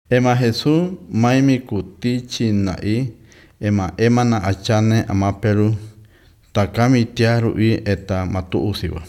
Ema Jesús maimi kutichi na'i ema na achane amaperu takami tiaru i eta matu usiwa.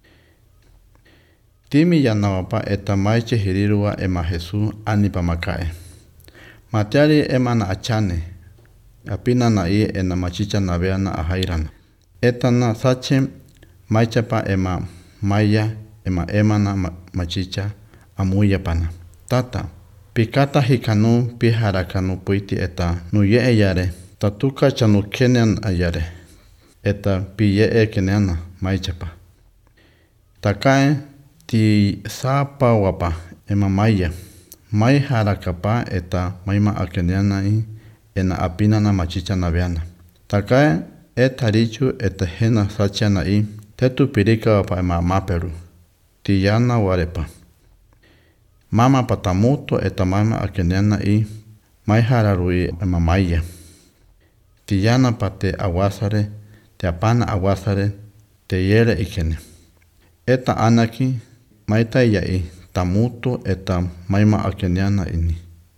Timi yanawapa eta maiche hirirua ema Jesús anipa makae. Matiari ema na achane apina na'i ena machicha naveana ahairana. Eta na sache maichapa ema maya ema na machicha amuya pana. Tata pikata hikanu piharakanu puiti eta nuye yare tatuka chanu kenen ayare eta piye keneana maichapa. Takae ti sapa wapa ema maya mai harakapa eta maima akeneana i ena apina na machicha naveana. Takae etarichu eta hena sachana i tetu pirika wapa ema maperu ti yana warepa. Mama patamuto eta mama akeneana i mai hararui ema maya. Tiyana pate awasare, te apana awasare, te yere ikene. Eta anaki maita i tamuto eta maima akeneana ini.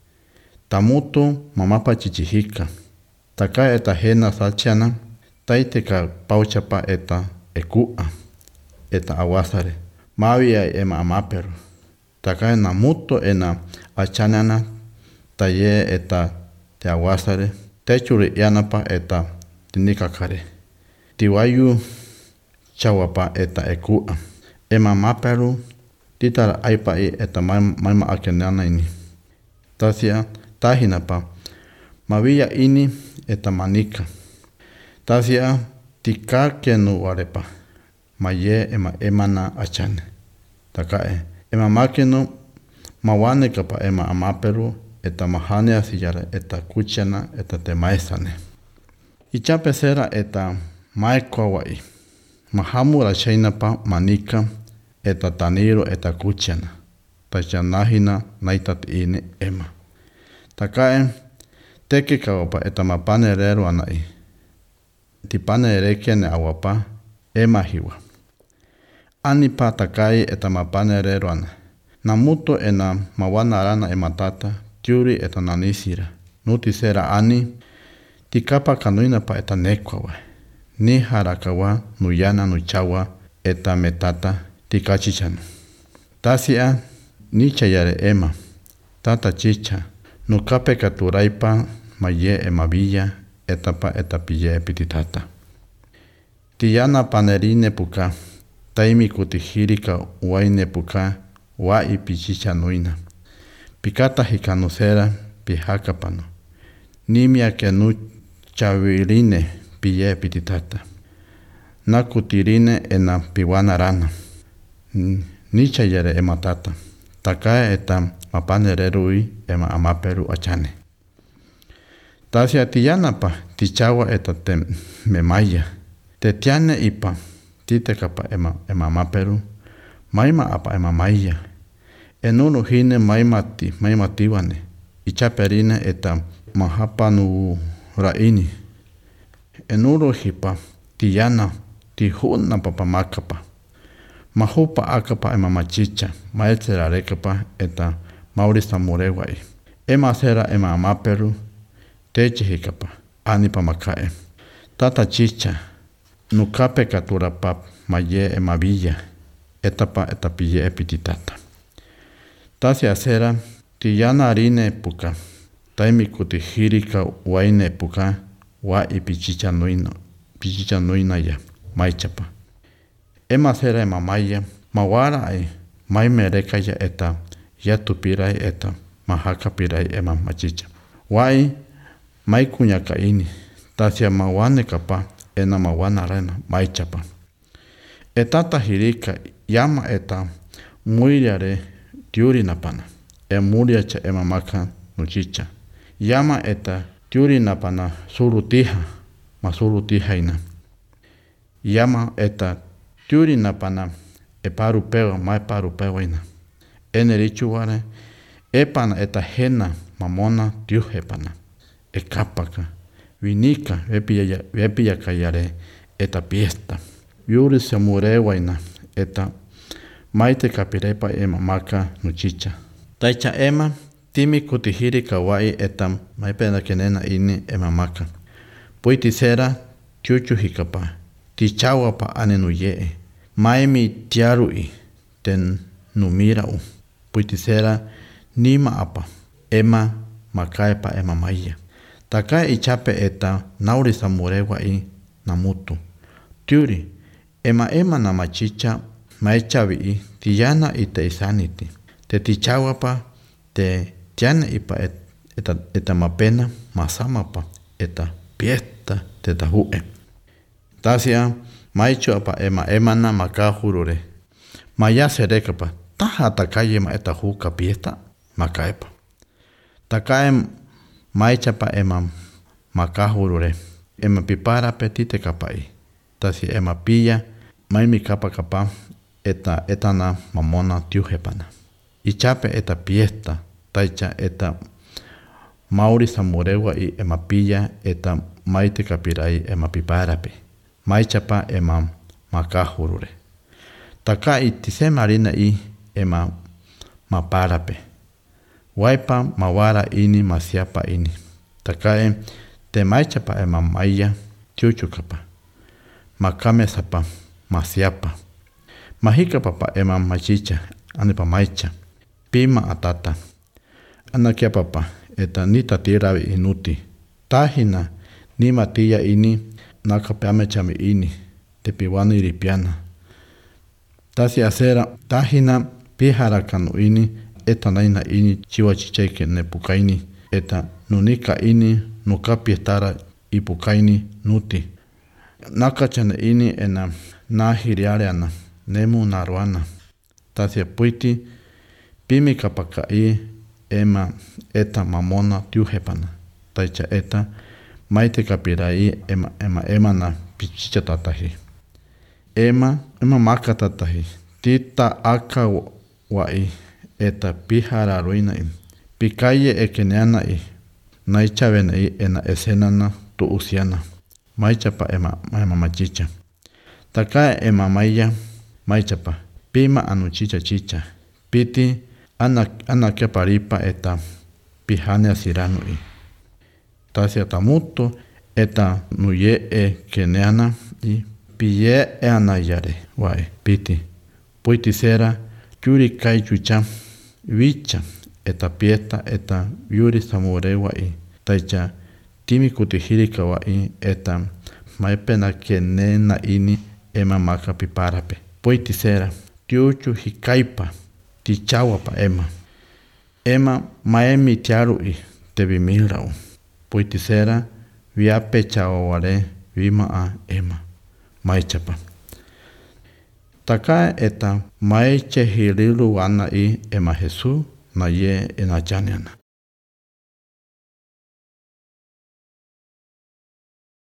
Tamuto mamapa chichihika. Taka eta hena sachiana, taiteka pauchapa eta ekua, eta awasare. Mawia ema amaperu. Takae na muto ena achanana taye eta te awasare techuri yanapa eta tinikakare tiwayu chawapa eta ekua ema maperu titara aipa i eta maima akenana ini tasia tahinapa mavilla ini eta manika tasia tikakenu warepa maye emana achane takae ema makino mawane kapa ema amaperu eta mahane asiyara eta kuchana eta te maesane. Ichape sera eta maekawai. Mahamura chainapa manika eta taniro eta kuchana. Tachanahina naitat ine ema. Takae teke kawapa eta mapane rero anai. Tipane rekene awapa ema hiwa. Anipa takai eta mapane reroana. Namuto ena mawana arana ematata, tiuri eta nanisira. Nuti sera ani, tikapa kanuina pa eta nekwawa. Ni harakawa, nuyana nuchawa, eta metata, tikachichanu. Tasia, ni chayare ema. Tata chicha, nukape katuraipa, maye emavilla, etapa etapille epititata. Tiyana panerine puka. Taimi kutihirika waine puka wa ipichicha nuina. Pikata hikanusera pihakapano. Nimia kenu chavirine piye pititata. Nakutirine ena piwana rana. Nicha yere ematata. Takae eta mapanererui ema amaperu achane. Tasia tiyanapa tichawa eta te memaya. Te tiane ipa. Tite kapa ema maperu, maima apa ema maya. Enunu hine maima tiwane. Ichaperine eta mahapanu raini. Enuru hipa tiyana tihuna papa makapa. Mahupa akapa ema machicha, maetsera rekapa eta maurisa murewai. Ema sera ema maperu, teche hikapa, anipa makae. Tata chicha. Nukape katurapa maye emavilla, etapa etapille epititata. Tasia sera, tiyana arine puka, taimi kutihirika waine puka, wa ipichicha nuina ya, maichapa. Ema sera ema maya, mawara ai, maimereka ya eta, ya tupirai eta, mahaka pirai ema machicha. Wai, maikunyaka ini, tasia mawane kapa, ena mawana rena maichapa. Etata hirika yama eta muiriare tiuri napana. Muriacha ema maka nuchicha. Yama eta tiuri napana surutiha masurutiha ina. Yama eta tiuri napana parupewa mai parupewa ina. Enerichu ware epana eta hena mamona tiuhepana. Ekapaka. Vinika, vepiya kayare, eta piesta. Yuri se murewaina, eta maite kapirepa ema maka nuchicha. Taicha ema, timi kutihiri kawai eta maipena kenena ini emamaka. Puitisera tiuchu hikapa, tichawapa anenuyee. Maimi tiarui ten numirau. Puitisera nima apa, ema makaepa ema maya. Taka ichape eta nauri samurewa i namutu. Tiuri, ema na machicha maechavi i tiyana ite isaniti. Te tichawapa te tiana ipa eta mapena masamapa eta piesta te tahue. Tasia maichu apa ema na makahurure. Maya serekapa taha takaye ma eta huka piesta makaepa. Takaem maichapa ema makahurure. Ema pipara petite kapai. Tasi ema pilla maimi kapa eta na mamona tiujepana. Ichape eta piesta taicha eta mauri samurewa i ema pilla eta maite kapirai ema piparape. Maichapa ema makahurure. Taka itise marina i ema maparape. Waipa mawara ini masiapa ini. Takae te maichapa ema maya tiuchukapa. Makame sapa masiapa. Mahika papa ema machicha anipa maicha. Pima atata. Anakia papa eta nita tiravi inuti. Tahina ni matia ini nakapeame chami ini. Tepiwani iripiana. Tasi asera tahina piharakanu ini eta naina ini chiwa chicheke nepukaini. Eta nunika ini nukapi estara ipukaini nuti. Nakachane ini ena nahiriareana nemu naruana. Tasia puiti pimi kapakai ema eta mamona tiujepana. Taicha eta maite kapirai ema na pichicha tatahi. Ema maka tatahi. Tita aka wai eta pihara ruinai. Pikaye ekeneana i. Naichavena i ena esenana tu usiana. Maichapa ema machicha. Taka ema maya maichapa. Pima anuchicha chicha. Piti ana paripa eta pihane asiranu i. Tasia tamuto eta nuye keneana i. Piye anayare wae piti. Puitisera yuri kai chucha vicha eta piesta eta yuri samurewa i. Taicha timi kutihiri kawa i eta maipena kenena ini ema maka piparape. Puitisera tiuchu hikaipa tichawapa ema. Ema maemi tiaru i tebimilrau. Puitisera viape chawaware vima a ema. Maichapa. Taka eta maiche hirilu wana i ema Jesu na ye enachaniana.